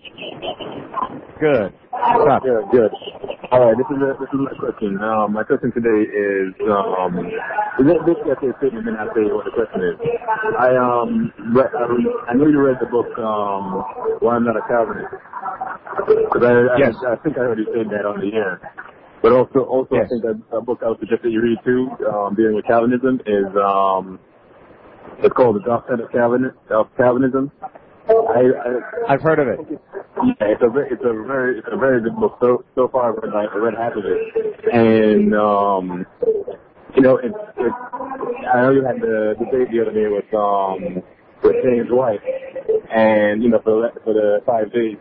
Good. What's up? Good, good. All right, this is a, this is my question. Um, my question today is um, basically I say a statement and I say what the question is. I um, read, I, I know you read the book um, Why I'm Not a Calvinist. Because I, yes. I, I think I already said that on the air. But also, also yes. I think that a book I would suggest that you read too, um, dealing with Calvinism, is um, it's called The Doctrine of Calvin of Calvinism. I, I, I've heard of it. Yeah, it's a very, it's a very, it's a very good book. So, so far, I've read, like, I read half of it, and um, you know, it's, it's. I know you had the debate the other day with um, with James White, and you know, for the, for the five days.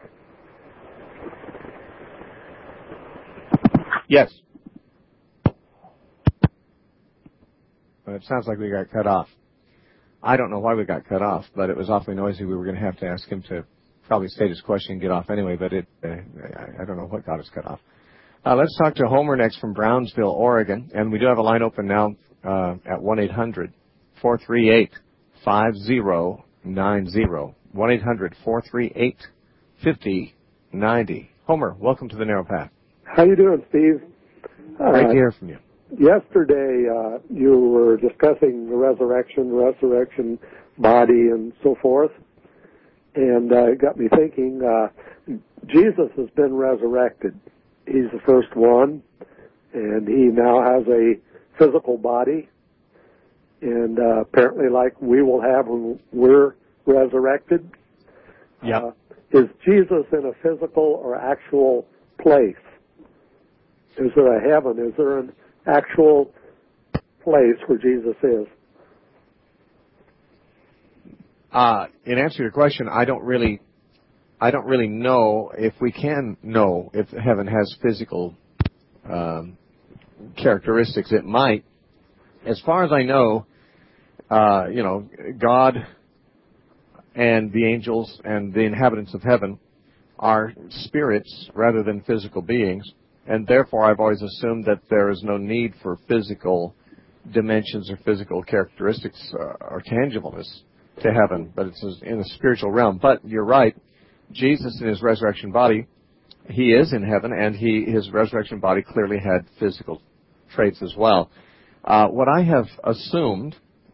Yes. But it sounds like we got cut off. I don't know why we got cut off, but it was awfully noisy. We were going to have to ask him to probably state his question and get off anyway, but it, uh, I, I don't know what got us cut off. Uh, let's talk to Homer next from Brownsville, Oregon, and we do have a line open now uh, at one eight hundred four three eight five zero nine zero. one eight hundred four three eight five zero nine zero. Homer, welcome to the Narrow Path. How you doing, Steve? Great Uh, to hear from you. Yesterday, uh, you were discussing the resurrection, resurrection body, and so forth, and uh, it got me thinking. Uh, Jesus has been resurrected. He's the first one, and he now has a physical body, and uh, apparently, like we will have when we're resurrected. Yeah. Uh, is Jesus in a physical or actual place? Is there a heaven? Is there an actual place where Jesus is? Uh, in answer to your question, I don't really, I don't really know if we can know if heaven has physical um, characteristics. It might. As far as I know, uh, you know, God and the angels and the inhabitants of heaven are spirits rather than physical beings, and therefore I've always assumed that there is no need for physical dimensions or physical characteristics uh, or tangibleness to heaven, but it's in a spiritual realm. But you're right, Jesus in his resurrection body, he is in heaven, and he his resurrection body clearly had physical traits as well. Uh, what I have assumed,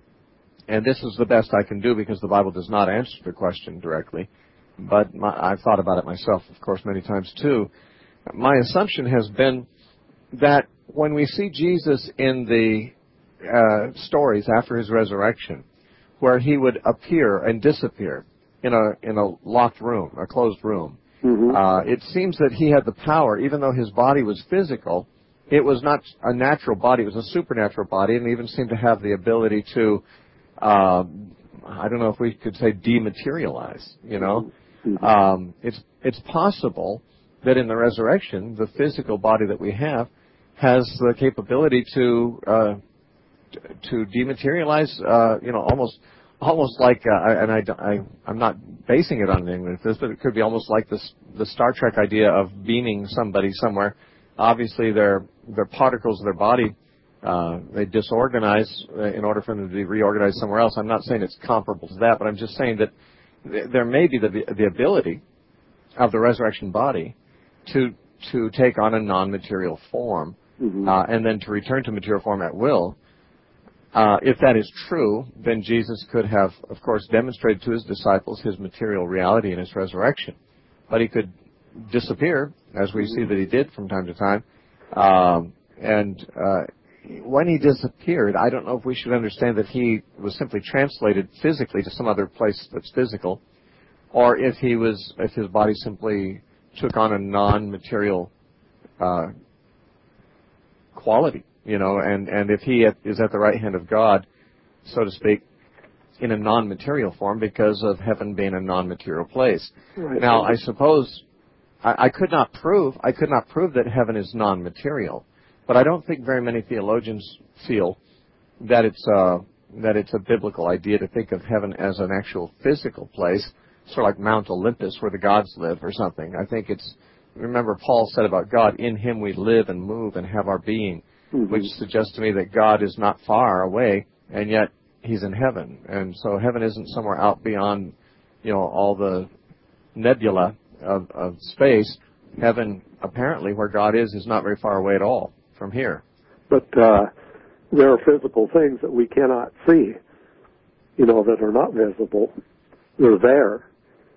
and this is the best I can do because the Bible does not answer the question directly, but my, I've thought about it myself, of course, many times too. My assumption has been that when we see Jesus in the uh, stories after his resurrection, where he would appear and disappear in a in a locked room, a closed room, mm-hmm. uh, it seems that he had the power, even though his body was physical, it was not a natural body, it was a supernatural body, and even seemed to have the ability to, uh, I don't know if we could say dematerialize, you know. Mm-hmm. Um, it's it's possible that in the resurrection, the physical body that we have has the capability to uh, to dematerialize, uh, you know, almost almost like, uh, and I, I, I'm not basing it on anything with this, but it could be almost like this, the Star Trek idea of beaming somebody somewhere. Obviously, their their particles of their body, uh, they disorganize in order for them to be reorganized somewhere else. I'm not saying it's comparable to that, but I'm just saying that th- there may be the, the ability of the resurrection body to to take on a non-material form, mm-hmm. uh, and then to return to material form at will. Uh, if that is true, then Jesus could have, of course, demonstrated to his disciples his material reality in his resurrection. But he could disappear, as we see that he did from time to time. Um, and uh, when he disappeared, I don't know if we should understand that he was simply translated physically to some other place that's physical, or if he was, if his body simply took on a non-material uh, quality. You know, and, and if he is at the right hand of God, so to speak, in a non-material form because of heaven being a non-material place. Right. Now, I suppose I, I could not prove I could not prove that heaven is non-material, but I don't think very many theologians feel that it's a, that it's a biblical idea to think of heaven as an actual physical place, sort of like Mount Olympus where the gods live or something. I think it's, remember Paul said about God, in him we live and move and have our being. Mm-hmm. Which suggests to me that God is not far away, and yet he's in heaven. And so heaven isn't somewhere out beyond, you know, all the nebula of, of space. Heaven, apparently, where God is, is not very far away at all from here. But uh, there are physical things that we cannot see, you know, that are not visible. They're there.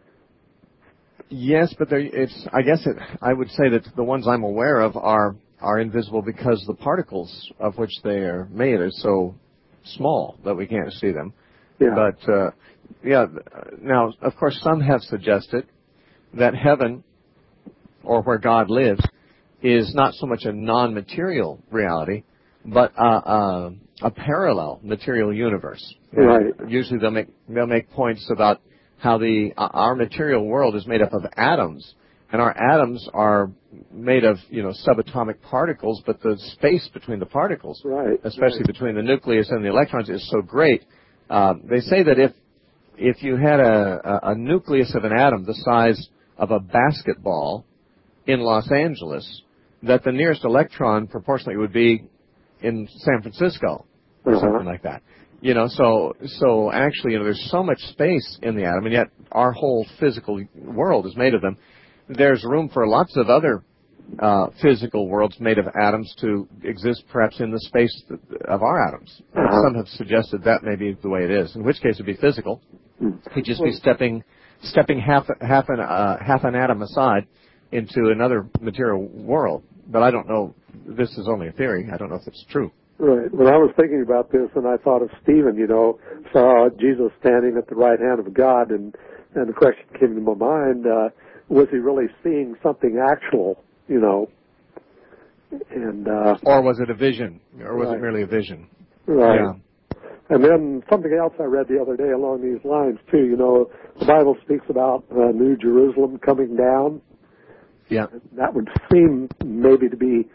Yes, but there, it's. I guess it, I would say that the ones I'm aware of are are invisible because the particles of which they are made are so small that we can't see them. Yeah. But, uh, yeah, now, of course, some have suggested that heaven, or where God lives, is not so much a non-material reality, but uh, uh, a parallel material universe. Right. And usually they'll make, they'll make points about how the uh, our material world is made up of atoms, and our atoms are made of, you know, subatomic particles, but the space between the particles, right, especially right. between the nucleus and the electrons, is so great. Uh, they say that if if you had a, a, a nucleus of an atom the size of a basketball in Los Angeles, that the nearest electron proportionally would be in San Francisco or uh-huh. something like that. You know, so so actually, you know, there's so much space in the atom, and yet our whole physical world is made of them. There's room for lots of other uh, physical worlds made of atoms to exist perhaps in the space of our atoms. Uh-huh. Some have suggested that may be the way it is, in which case it would be physical. He'd just be stepping stepping half half an uh, half an atom aside into another material world. But I don't know. This is only a theory. I don't know if it's true. Right. When I was thinking about this, and I thought of Stephen, you know, saw Jesus standing at the right hand of God, and, and the question came to my mind, uh, was he really seeing something actual, you know? And uh, Or was it a vision? Or was right. it merely a vision? Right. Yeah. And then something else I read the other day along these lines, too. You know, the Bible speaks about uh, New Jerusalem coming down. Yeah. That would seem maybe to be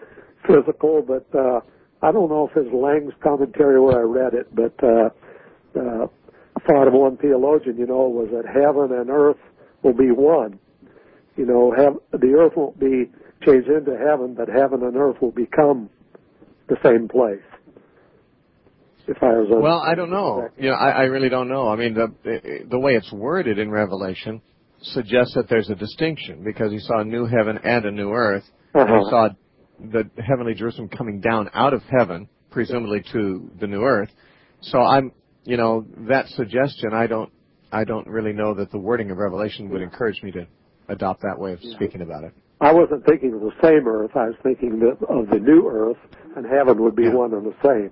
physical, but uh, I don't know if it's Lang's commentary where I read it, but uh, uh, thought of one theologian, you know, was that heaven and earth will be one. You know, have, the earth won't be changed into heaven, but heaven and earth will become the same place. If I was well, I don't know. You know, I, I really don't know. I mean, the the way it's worded in Revelation suggests that there's a distinction, because he saw a new heaven and a new earth. Uh-huh. And he saw the heavenly Jerusalem coming down out of heaven, presumably to the new earth. So I'm, you know, that suggestion, I don't, I don't really know that the wording of Revelation would encourage me to adopt that way of speaking about it. I wasn't thinking of the same earth. I was thinking of the new earth, and heaven would be yeah. one and the same.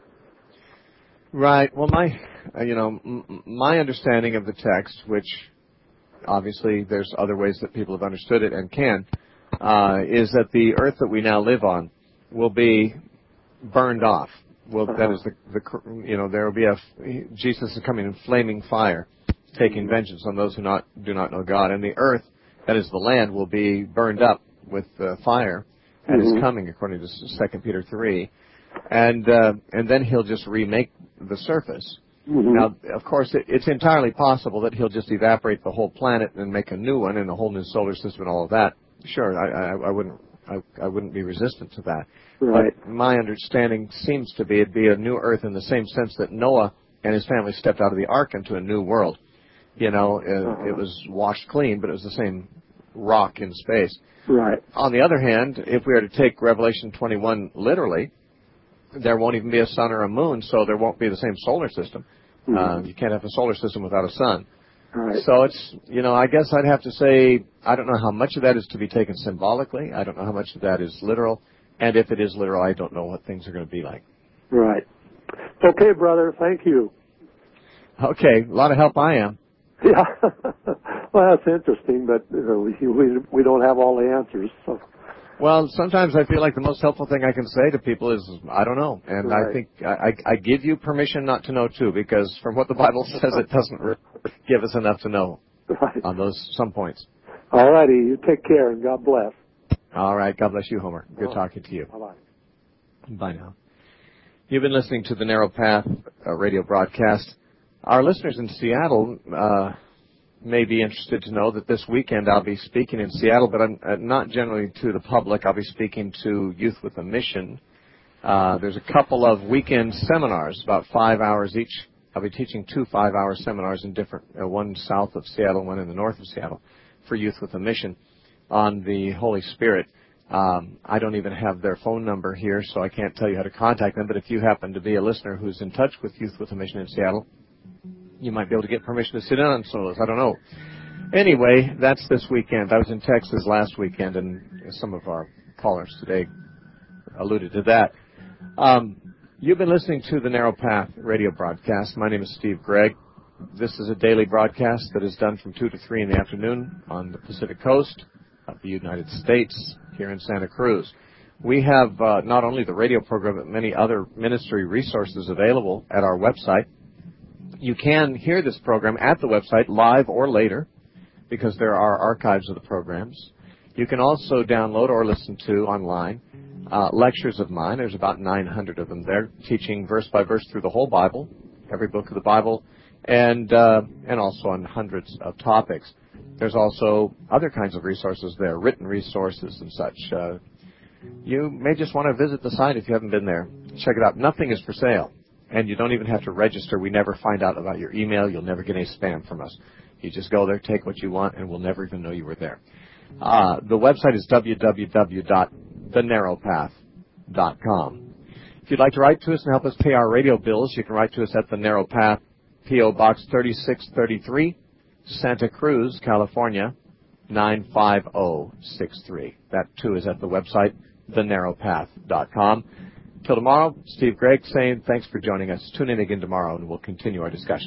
Right. Well, my, uh, you know, m- my understanding of the text, which obviously there's other ways that people have understood it and can, uh, is that the earth that we now live on will be burned off. Well, that is the, the, you know, there will be a, Jesus is coming in flaming fire, taking vengeance on those who not do not know God, and the earth, that is the land, will be burned up with uh, fire at mm-hmm. his coming, according to Second Peter three. And uh, and then he'll just remake the surface. Mm-hmm. Now, of course, it, it's entirely possible that he'll just evaporate the whole planet and make a new one and a whole new solar system and all of that. Sure, I, I, I wouldn't I, I wouldn't be resistant to that. Right. But my understanding seems to be it'd be a new earth in the same sense that Noah and his family stepped out of the ark into a new world. You know, it, uh-huh. it was washed clean, but it was the same rock in space. Right. On the other hand, if we are to take Revelation twenty-one literally, there won't even be a sun or a moon, so there won't be the same solar system. Mm-hmm. Uh, you can't have a solar system without a sun. Right. So it's, you know, I guess I'd have to say, I don't know how much of that is to be taken symbolically. I don't know how much of that is literal. And if it is literal, I don't know what things are going to be like. Right. Okay, brother. Thank you. Okay. A lot of help I am. Yeah. Well, that's interesting, but you know, we, we we don't have all the answers. So. Well, sometimes I feel like the most helpful thing I can say to people is, I don't know. And right. I think I, I give you permission not to know, too, because from what the Bible says, it doesn't really give us enough to know right. on those some points. All righty. You take care, and God bless. All right. God bless you, Homer. Good oh. talking to you. Bye-bye. Bye now. You've been listening to the Narrow Path uh, radio broadcast. Our listeners in Seattle uh, may be interested to know that this weekend I'll be speaking in Seattle, but I'm uh, not generally to the public. I'll be speaking to Youth with a Mission. Uh, there's a couple of weekend seminars, about five hours each. I'll be teaching two five-hour seminars in different, uh, one south of Seattle, one in the north of Seattle, for Youth with a Mission on the Holy Spirit. Um, I don't even have their phone number here, so I can't tell you how to contact them, but if you happen to be a listener who's in touch with Youth with a Mission in Seattle, you might be able to get permission to sit in on some of those. I don't know. Anyway, that's this weekend. I was in Texas last weekend, and some of our callers today alluded to that. Um, you've been listening to the Narrow Path radio broadcast. My name is Steve Gregg. This is a daily broadcast that is done from two to three in the afternoon on the Pacific Coast of the United States here in Santa Cruz. We have uh, not only the radio program, but many other ministry resources available at our website. You can hear this program at the website live or later because there are archives of the programs. You can also download or listen to online uh, lectures of mine. There's about nine hundred of them there, teaching verse by verse through the whole Bible, every book of the Bible, and uh, and also on hundreds of topics. There's also other kinds of resources there, written resources and such. Uh, you may just want to visit the site if you haven't been there. Check it out. Nothing is for sale. And you don't even have to register. We never find out about your email. You'll never get any spam from us. You just go there, take what you want, and we'll never even know you were there. Uh, the website is w w w dot the narrow path dot com. If you'd like to write to us and help us pay our radio bills, you can write to us at The Narrow Path, P O. Box thirty-six thirty-three, Santa Cruz, California, nine five zero six three. That, too, is at the website, the narrow path dot com. Till tomorrow, Steve Gregg saying thanks for joining us. Tune in again tomorrow, and we'll continue our discussion.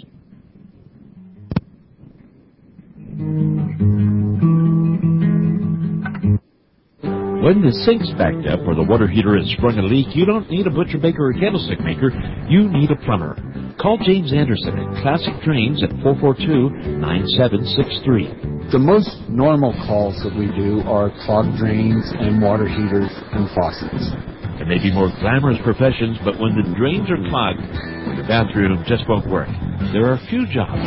When the sink's backed up or the water heater has sprung a leak, you don't need a butcher, baker, or candlestick maker. You need a plumber. Call James Anderson at Classic Drains at four four two, nine seven six three. The most normal calls that we do are clogged drains and water heaters and faucets. There may be more glamorous professions, but when the drains are clogged, the bathroom just won't work. There are few jobs